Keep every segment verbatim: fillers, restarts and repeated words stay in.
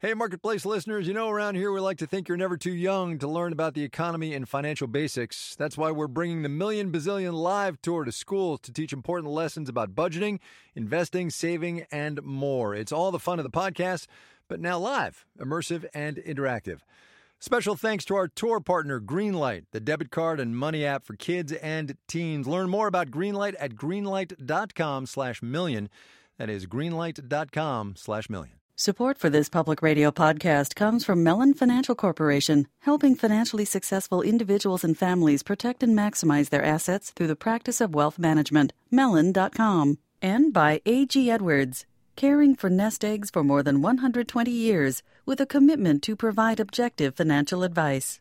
Hey, Marketplace listeners, you know around here we like to think you're never too young to learn about the economy and financial basics. That's why we're bringing the Million Bazillion Live Tour to schools to teach important lessons about budgeting, investing, saving, and more. It's all the fun of the podcast, but now live, immersive, and interactive. Special thanks to our tour partner, Greenlight, the debit card and money app for kids and teens. Learn more about Greenlight at greenlight.com slash million. That is greenlight.com slash million. Support for this public radio podcast comes from Mellon Financial Corporation, helping financially successful individuals and families protect and maximize their assets through the practice of wealth management. Mellon dot com. And by A G Edwards, caring for nest eggs for more than one hundred twenty years with a commitment to provide objective financial advice.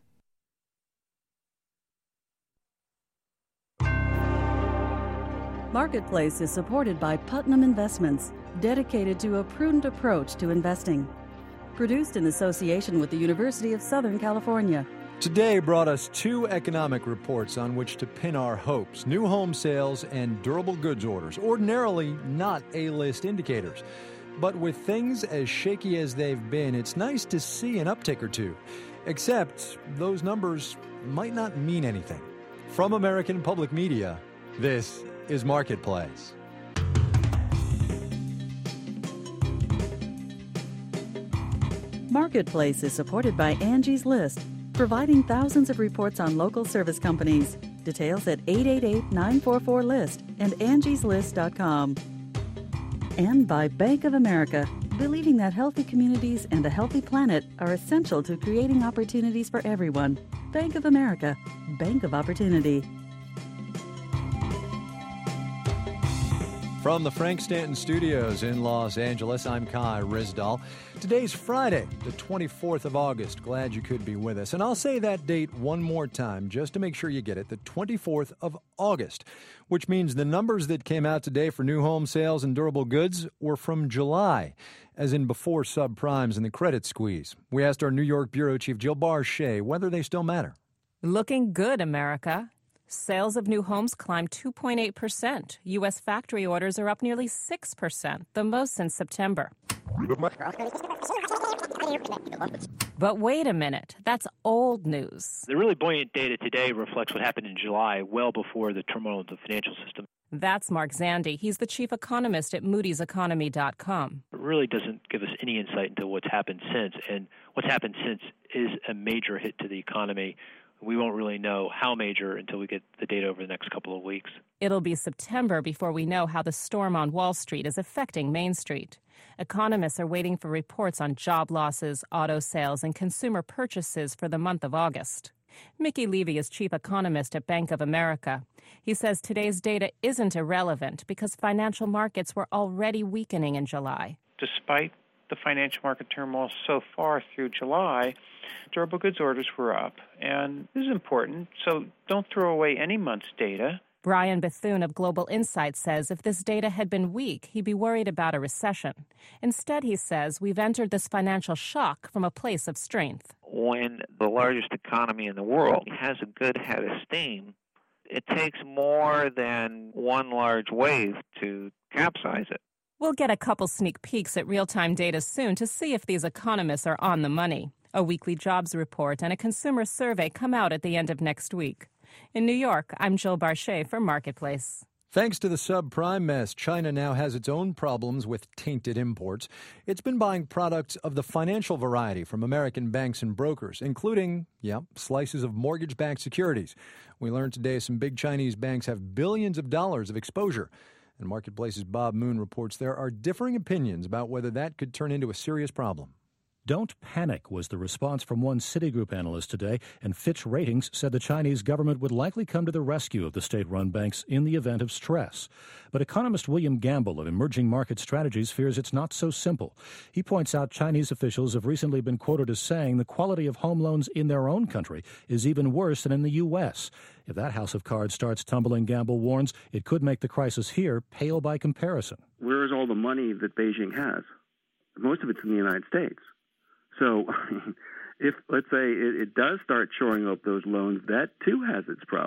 Marketplace is supported by Putnam Investments, dedicated to a prudent approach to investing. Produced in association with the University of Southern California. Today brought us two economic reports on which to pin our hopes: new home sales and durable goods orders, ordinarily not A-list indicators. But with things as shaky as they've been, it's nice to see an uptick or two. Except those numbers might not mean anything. From American Public Media, this is Marketplace. Marketplace is supported by Angie's List, providing thousands of reports on local service companies. Details at eight eight eight, nine four four, list and angies list dot com. And by Bank of America, believing that healthy communities and a healthy planet are essential to creating opportunities for everyone. Bank of America, Bank of Opportunity. From the Frank Stanton Studios in Los Angeles, I'm Kai Rizdal. Today's Friday, the twenty-fourth of August. Glad you could be with us. And I'll say that date one more time just to make sure you get it, the twenty-fourth of August, which means the numbers that came out today for new home sales and durable goods were from July, as in before subprimes and the credit squeeze. We asked our New York Bureau Chief Jill Barchet whether they still matter. Looking good, America. Sales of new homes climbed two point eight percent. U S factory orders are up nearly six percent, the most since September. But wait a minute, that's old news. The really buoyant data today reflects what happened in July, well before the turmoil of the financial system. That's Mark Zandi. He's the chief economist at Moody's Economy dot com. It really doesn't give us any insight into what's happened since, and what's happened since is a major hit to the economy. We won't really know how major until we get the data over the next couple of weeks. It'll be September before we know how the storm on Wall Street is affecting Main Street. Economists are waiting for reports on job losses, auto sales, and consumer purchases for the month of August. Mickey Levy is chief economist at Bank of America. He says today's data isn't irrelevant because financial markets were already weakening in July. Despite the financial market turmoil so far through July, durable goods orders were up. And this is important, so don't throw away any month's data. Brian Bethune of Global Insight says if this data had been weak, he'd be worried about a recession. Instead, he says, we've entered this financial shock from a place of strength. When the largest economy in the world has a good head of steam, it takes more than one large wave to capsize it. We'll get a couple sneak peeks at real-time data soon to see if these economists are on the money. A weekly jobs report and a consumer survey come out at the end of next week. In New York, I'm Jill Barchet for Marketplace. Thanks to the subprime mess, China now has its own problems with tainted imports. It's been buying products of the financial variety from American banks and brokers, including, yeah, slices of mortgage-backed securities. We learned today some big Chinese banks have billions of dollars of exposure. And Marketplace's Bob Moon reports there are differing opinions about whether that could turn into a serious problem. Don't panic was the response from one Citigroup analyst today, and Fitch Ratings said the Chinese government would likely come to the rescue of the state-run banks in the event of stress. But economist William Gamble of Emerging Market Strategies fears it's not so simple. He points out Chinese officials have recently been quoted as saying the quality of home loans in their own country is even worse than in the U S. If that house of cards starts tumbling, Gamble warns, it could make the crisis here pale by comparison. Where is all the money that Beijing has? Most of it's in the United States. So if, let's say, it, it does start shoring up those loans, that too has its problems.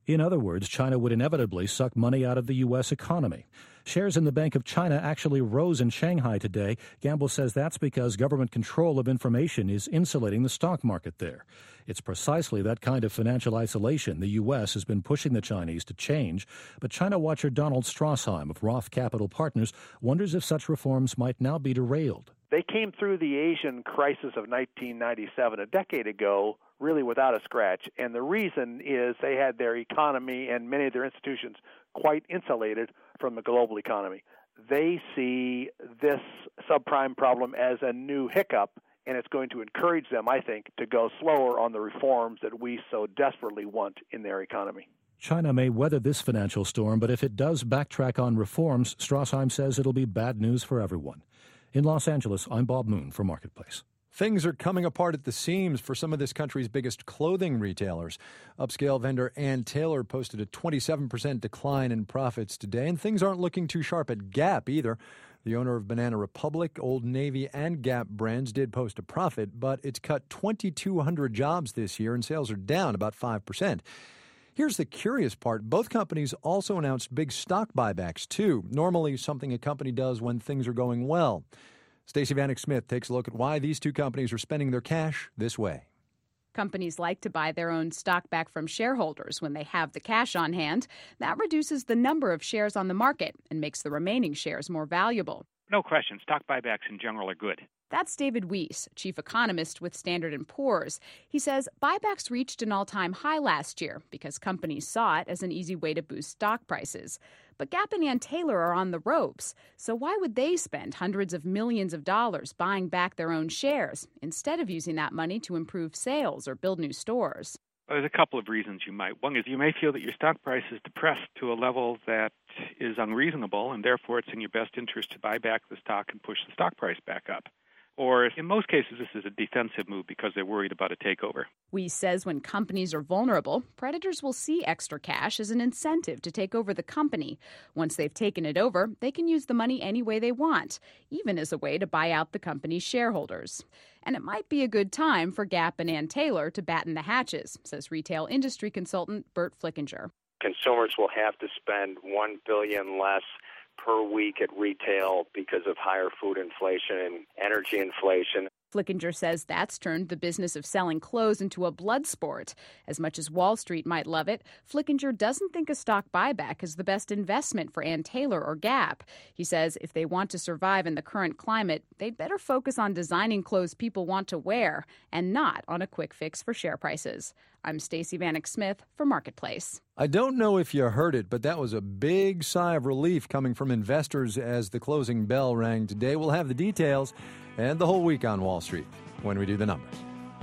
In other words, China would inevitably suck money out of the U S economy. Shares in the Bank of China actually rose in Shanghai today. Gamble says that's because government control of information is insulating the stock market there. It's precisely that kind of financial isolation the U S has been pushing the Chinese to change. But China watcher Donald Strassheim of Roth Capital Partners wonders if such reforms might now be derailed. They came through the Asian crisis of nineteen ninety-seven, a decade ago, really without a scratch. And the reason is they had their economy and many of their institutions quite insulated from the global economy. They see this subprime problem as a new hiccup, and it's going to encourage them, I think, to go slower on the reforms that we so desperately want in their economy. China may weather this financial storm, but if it does backtrack on reforms, Strassheim says it'll be bad news for everyone. In Los Angeles, I'm Bob Moon for Marketplace. Things are coming apart at the seams for some of this country's biggest clothing retailers. Upscale vendor Ann Taylor posted a twenty-seven percent decline in profits today, and things aren't looking too sharp at Gap either. The owner of Banana Republic, Old Navy, and Gap brands did post a profit, but it's cut twenty-two hundred jobs this year, and sales are down about five percent. Here's the curious part. Both companies also announced big stock buybacks, too, normally something a company does when things are going well. Stacey Vanek Smith takes a look at why these two companies are spending their cash this way. Companies like to buy their own stock back from shareholders when they have the cash on hand. That reduces the number of shares on the market and makes the remaining shares more valuable. No question, stock buybacks in general are good. That's David Weiss, chief economist with Standard and Poor's. He says buybacks reached an all-time high last year because companies saw it as an easy way to boost stock prices. But Gap and Ann Taylor are on the ropes, so why would they spend hundreds of millions of dollars buying back their own shares instead of using that money to improve sales or build new stores? Well, there's a couple of reasons you might. One is you may feel that your stock price is depressed to a level that is unreasonable, and therefore it's in your best interest to buy back the stock and push the stock price back up. Or in most cases, this is a defensive move because they're worried about a takeover. Weiss says when companies are vulnerable, predators will see extra cash as an incentive to take over the company. Once they've taken it over, they can use the money any way they want, even as a way to buy out the company's shareholders. And it might be a good time for Gap and Ann Taylor to batten the hatches, says retail industry consultant Bert Flickinger. Consumers will have to spend one billion dollars less per week at retail because of higher food inflation and energy inflation. Flickinger says that's turned the business of selling clothes into a blood sport. As much as Wall Street might love it, Flickinger doesn't think a stock buyback is the best investment for Ann Taylor or Gap. He says if they want to survive in the current climate, they'd better focus on designing clothes people want to wear and not on a quick fix for share prices. I'm Stacey Vanek Smith for Marketplace. I don't know if you heard it, but that was a big sigh of relief coming from investors as the closing bell rang today. We'll have the details and the whole week on Wall Street when we do the numbers.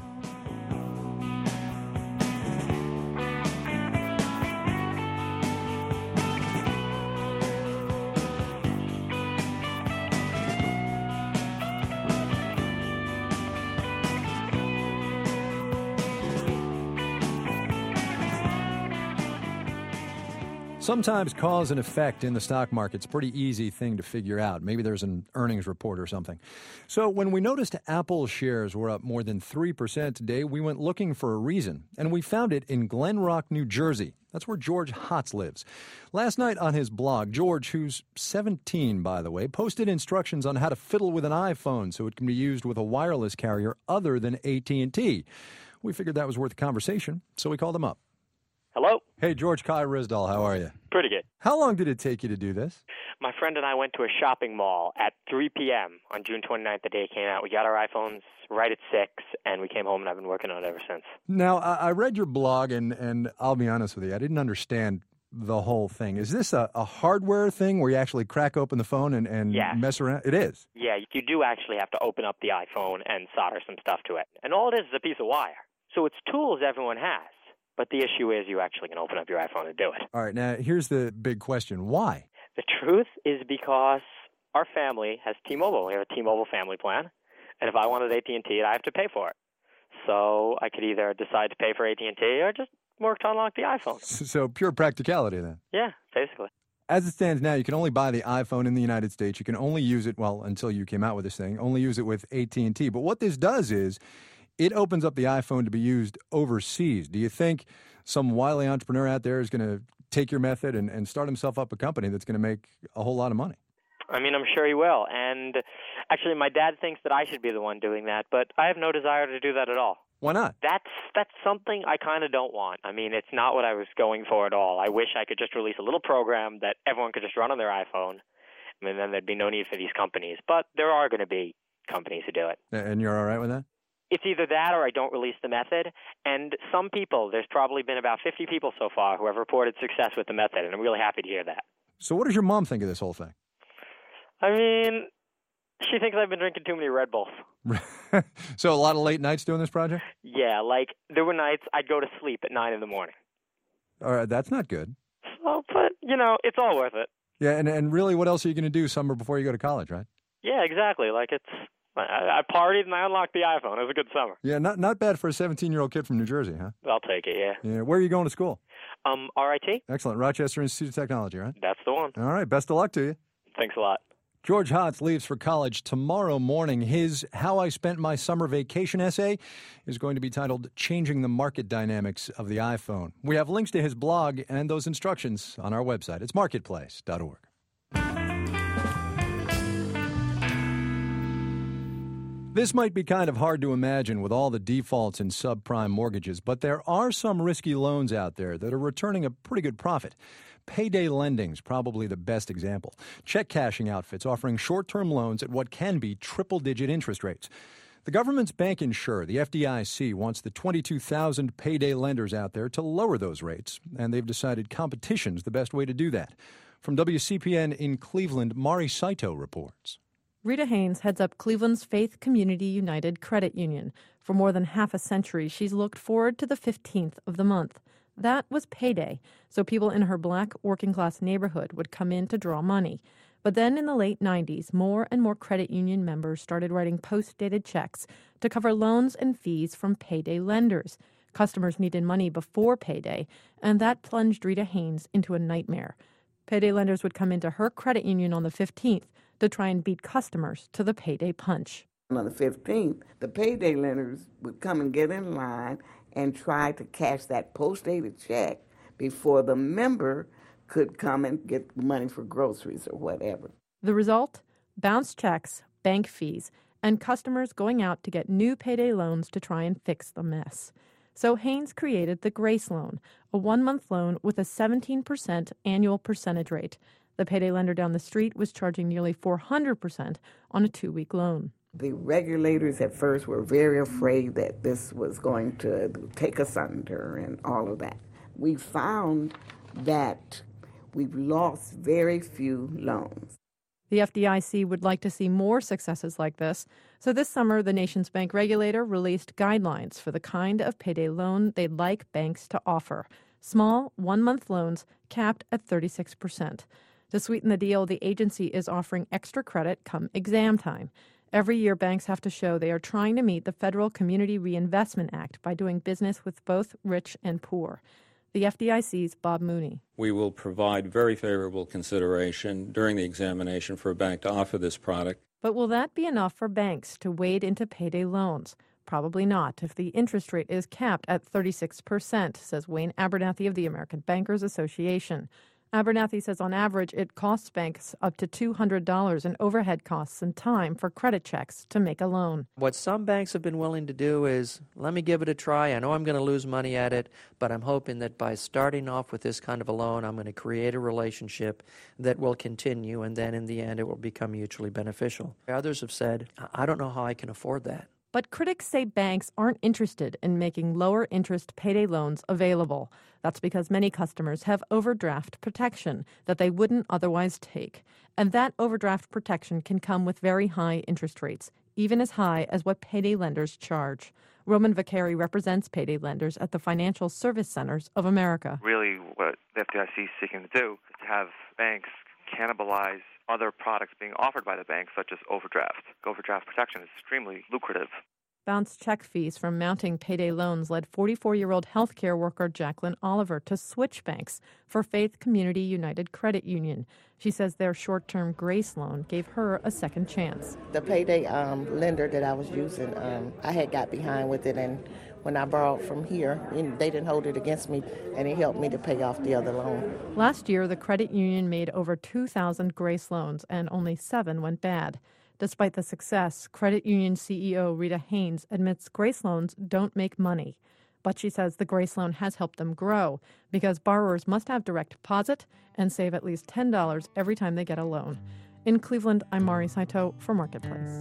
Sometimes cause and effect in the stock market's a pretty easy thing to figure out. Maybe there's an earnings report or something. So when we noticed Apple shares were up more than three percent today, we went looking for a reason, and we found it in Glen Rock, New Jersey. That's where George Hotz lives. Last night on his blog, George, who's seventeen, by the way, posted instructions on how to fiddle with an iPhone so it can be used with a wireless carrier other than A T and T. We figured that was worth a conversation, so we called him up. Hello? Hey, George, Kai Rizdal, how are you? Pretty good. How long did it take you to do this? My friend and I went to a shopping mall at three p.m. on June twenty-ninth, the day it came out. We got our iPhones right at six, and we came home, and I've been working on it ever since. Now, I read your blog, and, and I'll be honest with you, I didn't understand the whole thing. Is this a, a hardware thing where you actually crack open the phone and, and yeah. mess around? It is? Yeah, you do actually have to open up the iPhone and solder some stuff to it. And all it is is a piece of wire. So it's tools everyone has. But the issue is you actually can open up your iPhone and do it. All right, now here's the big question. Why? The truth is because our family has T-Mobile. We have a T-Mobile family plan. And if I wanted A T and T, I have to pay for it. So I could either decide to pay for A T and T or just work to unlock the iPhone. So pure practicality then? Yeah, basically. As it stands now, you can only buy the iPhone in the United States. You can only use it, well, until you came out with this thing, only use it with A T and T. But what this does is it opens up the iPhone to be used overseas. Do you think some wily entrepreneur out there is going to take your method and, and start himself up a company that's going to make a whole lot of money. I mean, I'm sure he will. And actually, my dad thinks that I should be the one doing that, but I have no desire to do that at all. Why not? That's that's something I kind of don't want. I mean, it's not what I was going for at all. I wish I could just release a little program that everyone could just run on their iPhone, and then there'd be no need for these companies. But there are going to be companies who do it. And you're all right with that? It's either that or I don't release the method. And some people, there's probably been about fifty people so far who have reported success with the method, and I'm really happy to hear that. So what does your mom think of this whole thing? I mean, she thinks I've been drinking too many Red Bulls. So a lot of late nights doing this project? Yeah, like there were nights I'd go to sleep at nine in the morning. All right, that's not good. So, but, you know, it's all worth it. Yeah, and, and really, what else are you going to do summer before you go to college, right? Yeah, exactly. Like, it's, I, I partied and I unlocked the iPhone. It was a good summer. Yeah, not not bad for a seventeen-year-old kid from New Jersey, huh? I'll take it, yeah. Yeah, where are you going to school? Um, R I T. Excellent. Rochester Institute of Technology, right? That's the one. All right, best of luck to you. Thanks a lot. George Hotz leaves for college tomorrow morning. His How I Spent My Summer Vacation essay is going to be titled Changing the Market Dynamics of the iPhone. We have links to his blog and those instructions on our website. It's marketplace dot org. This might be kind of hard to imagine with all the defaults in subprime mortgages, but there are some risky loans out there that are returning a pretty good profit. Payday lending's probably the best example. Check cashing outfits offering short-term loans at what can be triple-digit interest rates. The government's bank insurer, the F D I C, wants the twenty-two thousand payday lenders out there to lower those rates, and they've decided competition's the best way to do that. From W C P N in Cleveland, Mari Saito reports. Rita Haynes heads up Cleveland's Faith Community United Credit Union. For more than half a century, she's looked forward to the fifteenth of the month. That was payday, so people in her black working-class neighborhood would come in to draw money. But then in the late nineties, more and more credit union members started writing post-dated checks to cover loans and fees from payday lenders. Customers needed money before payday, and that plunged Rita Haynes into a nightmare. Payday lenders would come into her credit union on the fifteenth to try and beat customers to the payday punch. On the fifteenth, the payday lenders would come and get in line and try to cash that post-dated check before the member could come and get money for groceries or whatever. The result? Bounced checks, bank fees, and customers going out to get new payday loans to try and fix the mess. So Haynes created the Grace Loan, a one-month loan with a seventeen percent annual percentage rate. The payday lender down the street was charging nearly four hundred percent on a two-week loan. The regulators at first were very afraid that this was going to take us under and all of that. We found that we've lost very few loans. The F D I C would like to see more successes like this, so this summer the nation's bank regulator released guidelines for the kind of payday loan they'd like banks to offer. Small, one-month loans capped at thirty-six percent. To sweeten the deal, the agency is offering extra credit come exam time. Every year, banks have to show they are trying to meet the Federal Community Reinvestment Act by doing business with both rich and poor. The F D I C's Bob Mooney. We will provide very favorable consideration during the examination for a bank to offer this product. But will that be enough for banks to wade into payday loans? Probably not if the interest rate is capped at thirty-six percent, says Wayne Abernathy of the American Bankers Association. Abernathy says on average it costs banks up to two hundred dollars in overhead costs and time for credit checks to make a loan. What some banks have been willing to do is, let me give it a try. I know I'm going to lose money at it, but I'm hoping that by starting off with this kind of a loan, I'm going to create a relationship that will continue, and then in the end it will become mutually beneficial. Others have said, I don't know how I can afford that. But critics say banks aren't interested in making lower-interest payday loans available. That's because many customers have overdraft protection that they wouldn't otherwise take. And that overdraft protection can come with very high interest rates, even as high as what payday lenders charge. Roman Vaccari represents payday lenders at the Financial Service Centers of America. Really what the F D I C is seeking to do is to have banks cannibalize other products being offered by the bank, such as overdraft. Overdraft protection is extremely lucrative. bounced check fees from mounting payday loans led forty-four-year-old healthcare worker Jacqueline Oliver to switch banks for Faith Community United Credit Union. She says their short-term grace loan gave her a second chance. The payday um, lender that I was using, um, I had got behind with it, and when I borrowed from here, they didn't hold it against me, and it helped me to pay off the other loan. Last year, the credit union made over two thousand grace loans, and only seven went bad. Despite the success, credit union C E O Rita Haynes admits grace loans don't make money. But she says the grace loan has helped them grow because borrowers must have direct deposit and save at least ten dollars every time they get a loan. In Cleveland, I'm Mari Saito for Marketplace.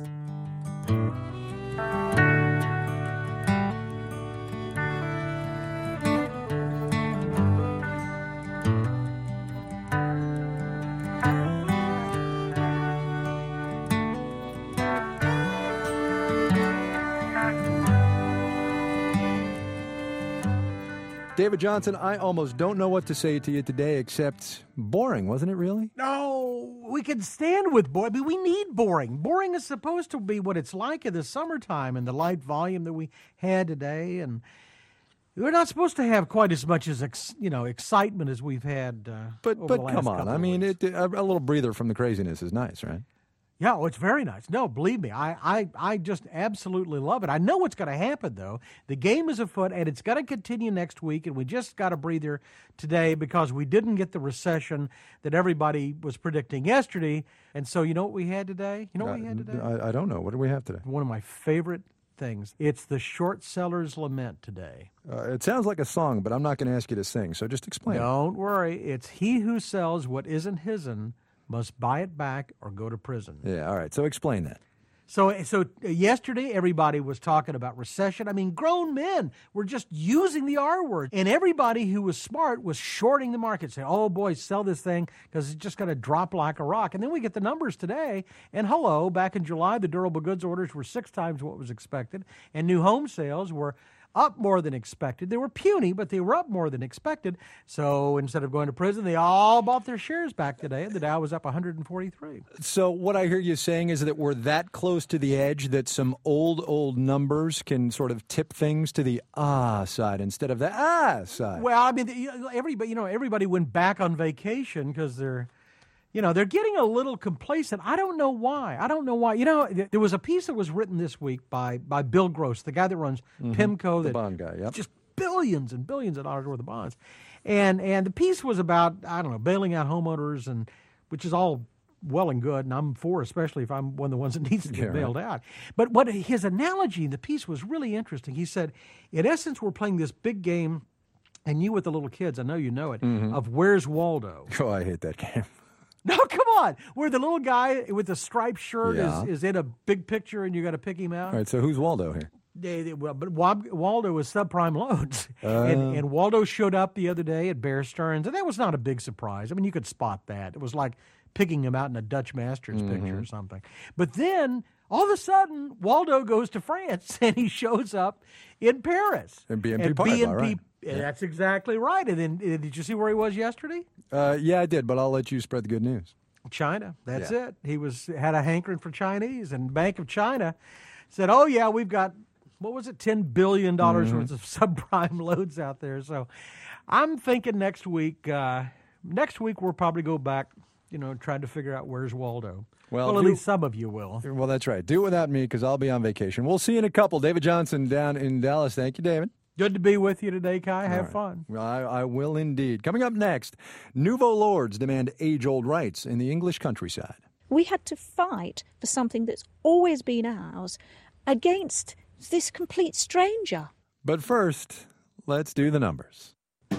David Johnson, I almost don't know what to say to you today except boring, wasn't it really? No, we can stand with boring. I mean, we need boring. Boring is supposed to be what it's like in the summertime and the light volume that we had today. And we're not supposed to have quite as much as ex, you know excitement as we've had. Uh, but over but the last come on, couple I of mean, weeks. it, a, a little breather from the craziness is nice, right? Yeah, oh, it's very nice. No, believe me, I, I, I just absolutely love it. I know what's going to happen, though. The game is afoot, and it's going to continue next week, and we just got a breather today because we didn't get the recession that everybody was predicting yesterday. And so you know what we had today? You know what Uh, we had today? I, I don't know. What do we have today? One of my favorite things. It's the short seller's lament today. Uh, it sounds like a song, but I'm not going to ask you to sing, so just explain. Don't worry. It's he who sells what isn't his'n must buy it back or go to prison. Yeah, all right. So explain that. So, so yesterday everybody was talking about recession. I mean, grown men were just using the R word, and everybody who was smart was shorting the market, saying, "Oh boy, sell this thing because it's just going to drop like a rock." And then we get the numbers today, and hello, back in July, the durable goods orders were six times what was expected, and new home sales were up more than expected. They were puny, but they were up more than expected. So instead of going to prison, they all bought their shares back today, and the Dow was up one hundred forty-three. So what I hear you saying is that we're that close to the edge that some old, old numbers can sort of tip things to the ah side instead of the ah side. Well, I mean, everybody, you know, everybody went back on vacation because they're, you know, they're getting a little complacent. I don't know why. I don't know why. You know, there was a piece that was written this week by by Bill Gross, the guy that runs mm-hmm. PIMCO, the that bond guy, yep. just billions and billions of dollars worth of bonds, and and the piece was about I don't know bailing out homeowners, and which is all well and good, and I'm for, especially if I'm one of the ones that needs to get yeah, bailed right. out. But what his analogy in the piece was really interesting. He said, in essence, we're playing this big game, and you with the little kids, I know you know it, mm-hmm. of Where's Waldo? Oh, I hate that game. No, come on. Where the little guy with the striped shirt Yeah. is, is in a big picture and you got to pick him out. All right, so who's Waldo here? They, they, well, but Wab- Waldo was subprime loans. Uh. and, and Waldo showed up the other day at Bear Stearns, and that was not a big surprise. I mean, you could spot that. It was like picking him out in a Dutch Masters Mm-hmm. picture or something. But then, all of a sudden, Waldo goes to France, and he shows up in Paris. And B N P And Paribas, B N P right. Yeah. That's exactly right. And then, uh, did you see where he was yesterday? Uh, yeah, I did, but I'll let you spread the good news. China. That's Yeah. it. He was had a hankering for Chinese, and Bank of China said, "Oh yeah, we've got what was it, ten billion dollars Mm-hmm. worth of subprime loans out there." So, I'm thinking next week. Uh, next week we'll probably go back, you know, trying to figure out where's Waldo. Well, well at do- least some of you will. Well, that's right. Do it without me because I'll be on vacation. We'll see you in a couple. David Johnson down in Dallas. Thank you, David. Good to be with you today, Kai. Have right. fun. Well, I, I will indeed. Coming up next, Nouveau Lords demand age-old rights in the English countryside. We had to fight for something that's always been ours against this complete stranger. But first, let's do the numbers.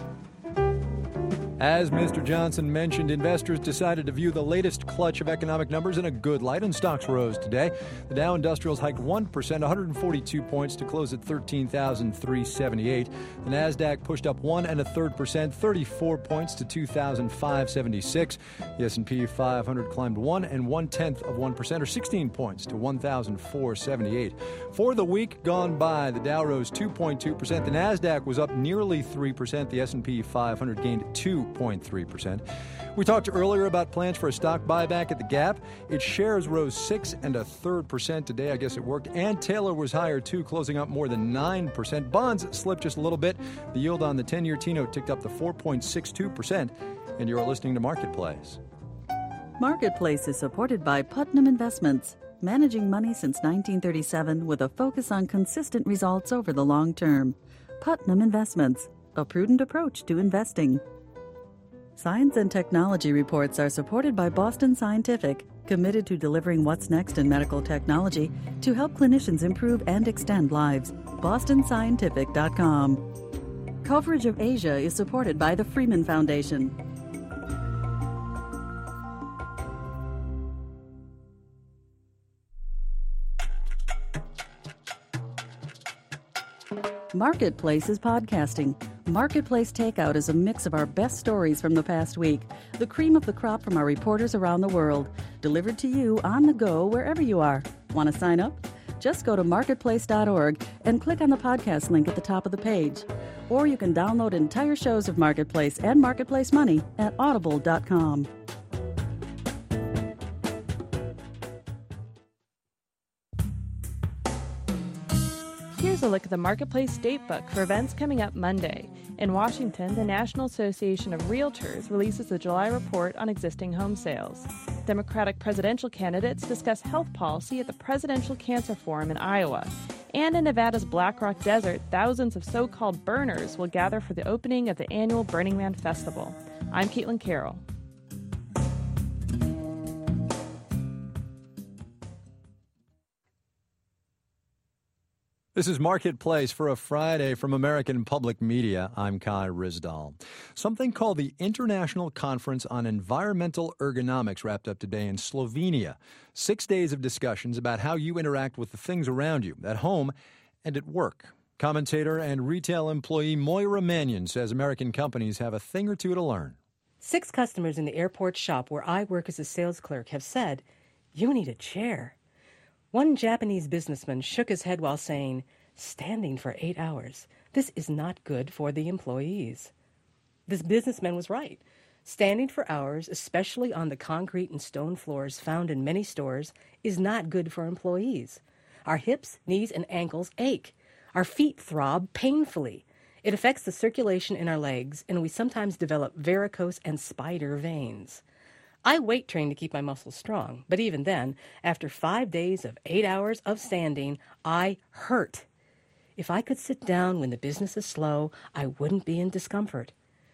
As Mister Johnson mentioned, investors decided to view the latest clutch of economic numbers in a good light, and stocks rose today. The Dow Industrials hiked one percent, one hundred forty-two points to close at thirteen thousand three hundred seventy-eight. The Nasdaq pushed up one and a third percent, thirty-four points to two thousand five hundred seventy-six. The S and P five hundred climbed one and one tenth of one percent, or sixteen points to one thousand four hundred seventy-eight. For the week gone by, the Dow rose two point two percent. The Nasdaq was up nearly three percent. The S and P five hundred gained two point three percent. We talked earlier about plans for a stock buyback at the Gap. Its shares rose six and a third percent today. I guess it worked. And Taylor was higher, too, closing up more than nine percent. Bonds slipped just a little bit. The yield on the ten-year T-note ticked up to four point six two percent. And you're listening to Marketplace. Marketplace is supported by Putnam Investments, managing money since nineteen thirty-seven with a focus on consistent results over the long term. Putnam Investments, a prudent approach to investing. Science and technology reports are supported by Boston Scientific, committed to delivering what's next in medical technology to help clinicians improve and extend lives. boston scientific dot com. Coverage of Asia is supported by the Freeman Foundation. Marketplace is podcasting. Marketplace Takeout is a mix of our best stories from the past week, the cream of the crop from our reporters around the world, delivered to you on the go wherever you are. Want to sign up? Just go to marketplace dot org and click on the podcast link at the top of the page. Or you can download entire shows of Marketplace and Marketplace Money at audible dot com. Here's a look at the Marketplace Datebook for events coming up Monday. In Washington, the National Association of Realtors releases the July report on existing home sales. Democratic presidential candidates discuss health policy at the Presidential Cancer Forum in Iowa. And in Nevada's Black Rock Desert, thousands of so-called burners will gather for the opening of the annual Burning Man Festival. I'm Caitlin Carroll. This is Marketplace for a Friday from American Public Media. I'm Kai Ryssdal. Something called the International Conference on Environmental Ergonomics wrapped up today in Slovenia. Six days of discussions about how you interact with the things around you, at home and at work. Commentator and retail employee Moira Mannion says American companies have a thing or two to learn. Six customers in the airport shop where I work as a sales clerk have said, "You need a chair." One Japanese businessman shook his head while saying, "Standing for eight hours. This is not good for the employees." This businessman was right. Standing for hours, especially on the concrete and stone floors found in many stores, is not good for employees. Our hips, knees, and ankles ache. Our feet throb painfully. It affects the circulation in our legs, and we sometimes develop varicose and spider veins. I weight train to keep my muscles strong, but even then, after five days of eight hours of standing, I hurt. If I could sit down when the business is slow, I wouldn't be in discomfort.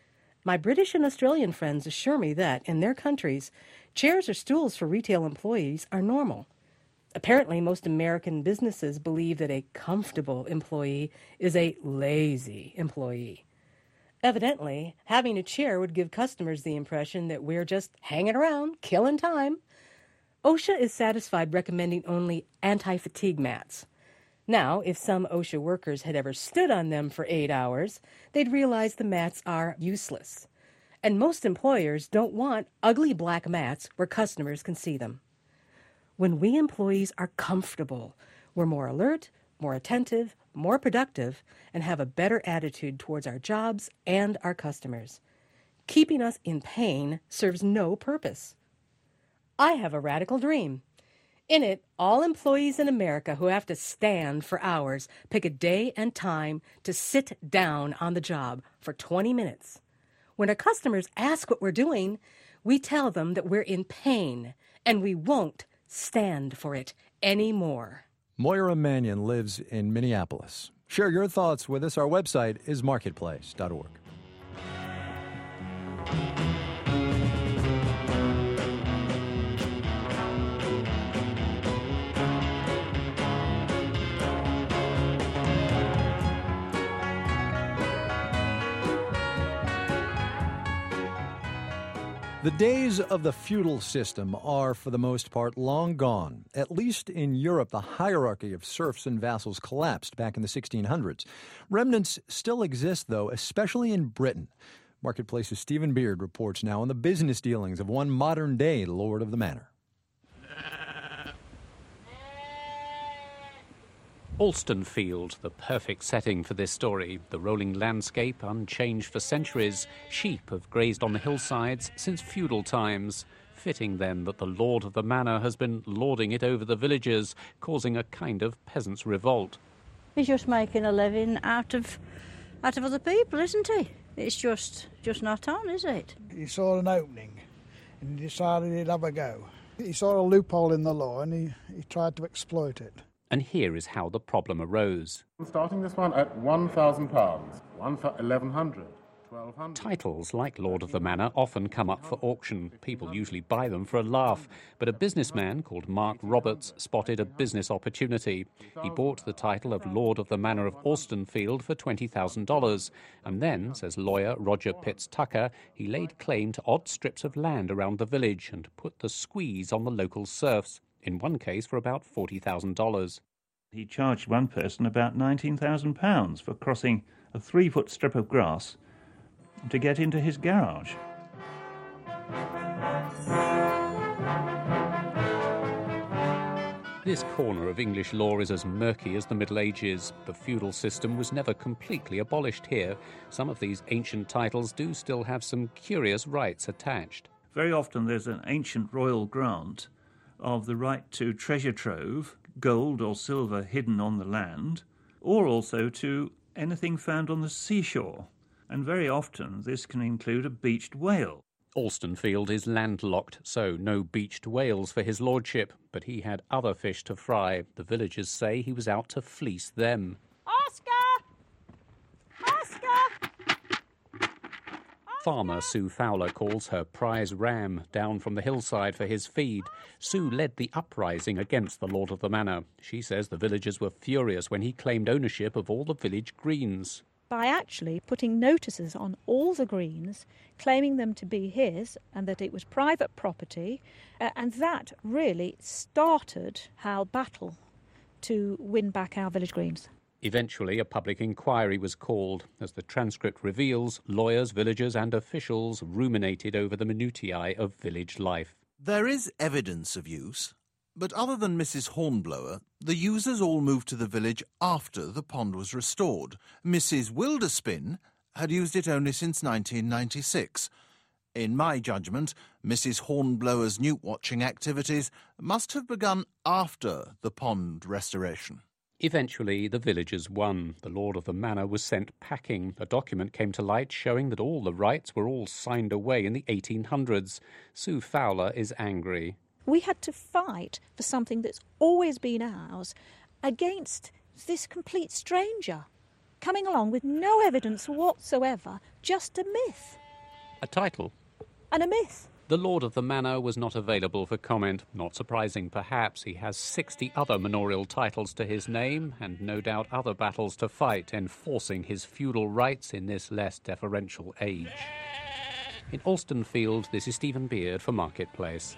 My British and Australian friends assure me that, in their countries, chairs or stools for retail employees are normal. Apparently, most American businesses believe that a comfortable employee is a lazy employee. Evidently, having a chair would give customers the impression that we're just hanging around, killing time. OSHA is satisfied recommending only anti-fatigue mats. Now, if some OSHA workers had ever stood on them for eight hours, they'd realize the mats are useless. And most employers don't want ugly black mats where customers can see them. When we employees are comfortable, we're more alert, more attentive, more productive, and have a better attitude towards our jobs and our customers. Keeping us in pain serves no purpose. I have a radical dream. In it, all employees in America who have to stand for hours pick a day and time to sit down on the job for twenty minutes. When our customers ask what we're doing, we tell them that we're in pain and we won't stand for it anymore. Moira Mannion lives in Minneapolis. Share your thoughts with us. Our website is marketplace dot org. The days of the feudal system are, for the most part, long gone. At least in Europe, the hierarchy of serfs and vassals collapsed back in the sixteen hundreds. Remnants still exist, though, especially in Britain. Marketplace's Stephen Beard reports now on the business dealings of one modern-day lord of the manor. Alstonfield, the perfect setting for this story. The rolling landscape, unchanged for centuries. Sheep have grazed on the hillsides since feudal times. Fitting, then, that the lord of the manor has been lording it over the villagers, causing a kind of peasants' revolt. He's just making a living out of out of other people, isn't he? It's just just not on, is it? He saw an opening and he decided he'd have a go. He saw a loophole in the law and he, he tried to exploit it. And here is how the problem arose. I'm starting this one at one thousand pounds, eleven hundred, twelve hundred. Titles like Lord of the Manor often come up for auction. People usually buy them for a laugh. But a businessman called Mark Roberts spotted a business opportunity. He bought the title of Lord of the Manor of Alstonfield for twenty thousand dollars. And then, says lawyer Roger Pitts Tucker, he laid claim to odd strips of land around the village and put the squeeze on the local serfs. In one case for about forty thousand dollars. He charged one person about nineteen thousand pounds for crossing a three-foot strip of grass to get into his garage. This corner of English law is as murky as the Middle Ages. The feudal system was never completely abolished here. Some of these ancient titles do still have some curious rights attached. Very often there's an ancient royal grant of the right to treasure trove, gold or silver hidden on the land, or also to anything found on the seashore. And very often this can include a beached whale. Alstonfield is landlocked, so no beached whales for his lordship, but he had other fish to fry. The villagers say he was out to fleece them. Oscar! Oscar! Farmer Sue Fowler calls her prize ram down from the hillside for his feed. Sue led the uprising against the Lord of the Manor. She says the villagers were furious when he claimed ownership of all the village greens. By actually putting notices on all the greens, claiming them to be his and that it was private property, uh, and that really started our battle to win back our village greens. Eventually, a public inquiry was called. As the transcript reveals, lawyers, villagers and officials ruminated over the minutiae of village life. There is evidence of use, but other than Missus Hornblower, the users all moved to the village after the pond was restored. Missus Wilderspin had used it only since nineteen ninety-six. In my judgment, Missus Hornblower's newt-watching activities must have begun after the pond restoration. Eventually, the villagers won. The Lord of the Manor was sent packing. A document came to light showing that all the rights were all signed away in the eighteen hundreds. Sue Fowler is angry. We had to fight for something that's always been ours against this complete stranger, coming along with no evidence whatsoever, just a myth. A title? And a myth. The Lord of the Manor was not available for comment. Not surprising, perhaps. He has sixty other manorial titles to his name, and no doubt other battles to fight, enforcing his feudal rights in this less deferential age. In Alstonfield, this is Stephen Beard for Marketplace.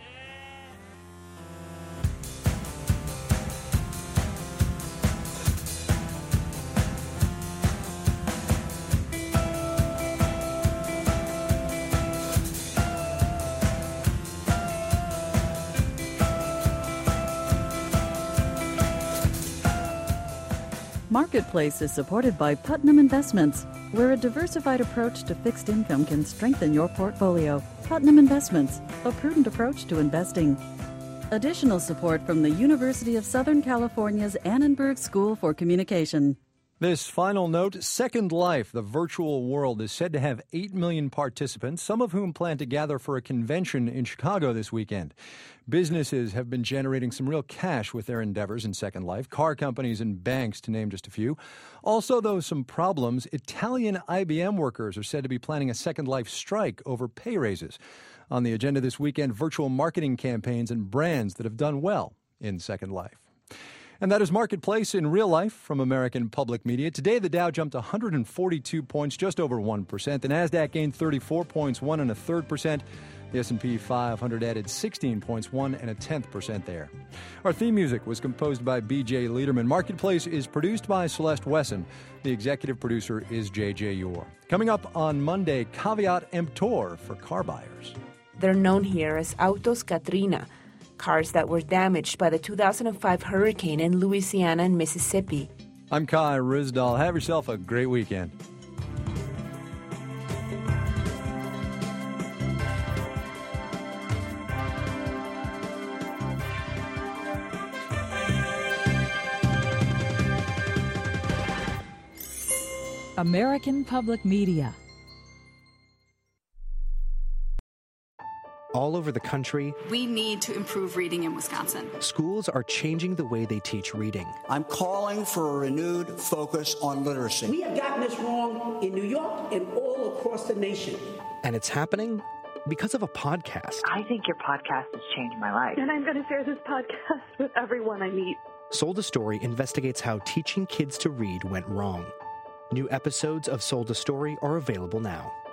Marketplace is supported by Putnam Investments, where a diversified approach to fixed income can strengthen your portfolio. Putnam Investments, a prudent approach to investing. Additional support from the University of Southern California's Annenberg School for Communication. This final note, Second Life, the virtual world, is said to have eight million participants, some of whom plan to gather for a convention in Chicago this weekend. Businesses have been generating some real cash with their endeavors in Second Life, car companies and banks, to name just a few. Also, though, some problems. Italian I B M workers are said to be planning a Second Life strike over pay raises. On the agenda this weekend, virtual marketing campaigns and brands that have done well in Second Life. And that is Marketplace in real life from American Public Media. Today, the Dow jumped one hundred forty-two points, just over one percent. The Nasdaq gained thirty-four points, one and a third percent. The S and P five hundred added sixteen points, one and a tenth percent there. Our theme music was composed by B J Liederman. Marketplace is produced by Celeste Wesson. The executive producer is J J Yor. Coming up on Monday, caveat emptor for car buyers. They're known here as Autos Katrina. cars that were damaged by the two thousand five hurricane in Louisiana and Mississippi. I'm Kai Rizdal. Have yourself a great weekend. American Public Media. All over the country, we need to improve reading in Wisconsin. Schools are changing the way they teach reading. I'm calling for a renewed focus on literacy. We have gotten this wrong in New York and all across the nation. And it's happening because of a podcast. I think your podcast has changed my life. And I'm going to share this podcast with everyone I meet. Sold a Story investigates how teaching kids to read went wrong. New episodes of Sold a Story are available now.